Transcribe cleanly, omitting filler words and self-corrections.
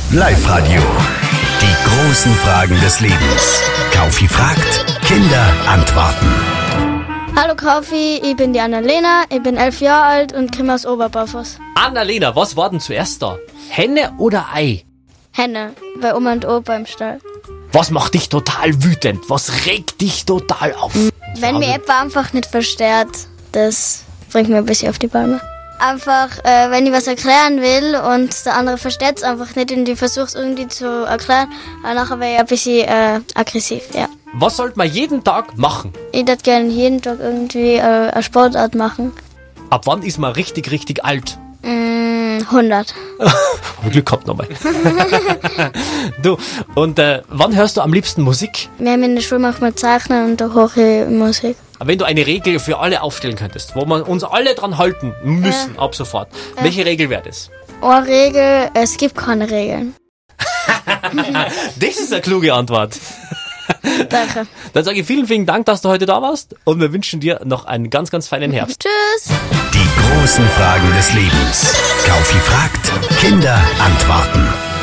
Live-Radio. Die großen Fragen des Lebens. Kaufi fragt, Kinder antworten. Hallo Kaufi, ich bin die Annalena, ich bin 11 Jahre alt und komme aus Oberbarfuß. Annalena, was war denn zuerst da? Henne oder Ei? Henne, bei Oma und Opa im Stall. Was macht dich total wütend? Was regt dich total auf? Wenn mir etwa einfach nicht versteht, das bringt mir ein bisschen auf die Palme. Einfach, wenn ich was erklären will und der andere versteht es einfach nicht und ich versuche es irgendwie zu erklären, dann nachher wäre ich ein bisschen aggressiv, ja. Was sollte man jeden Tag machen? Ich würde gerne jeden Tag irgendwie eine Sportart machen. Ab wann ist man richtig, richtig alt? 100. Glück gehabt nochmal. Du, und wann hörst du am liebsten Musik? Wir haben in der Schule manchmal Zeichnen und da höre ich Musik. Wenn du eine Regel für alle aufstellen könntest, wo wir uns alle dran halten müssen, ab sofort, welche Regel wäre das? Eine Regel, es gibt keine Regeln. Das ist eine kluge Antwort. Danke. Dann sage ich vielen Dank, dass du heute da warst und wir wünschen dir noch einen ganz, ganz feinen Herbst. Tschüss. Die großen Fragen des Lebens. Kaufi fragt, Kinder antworten.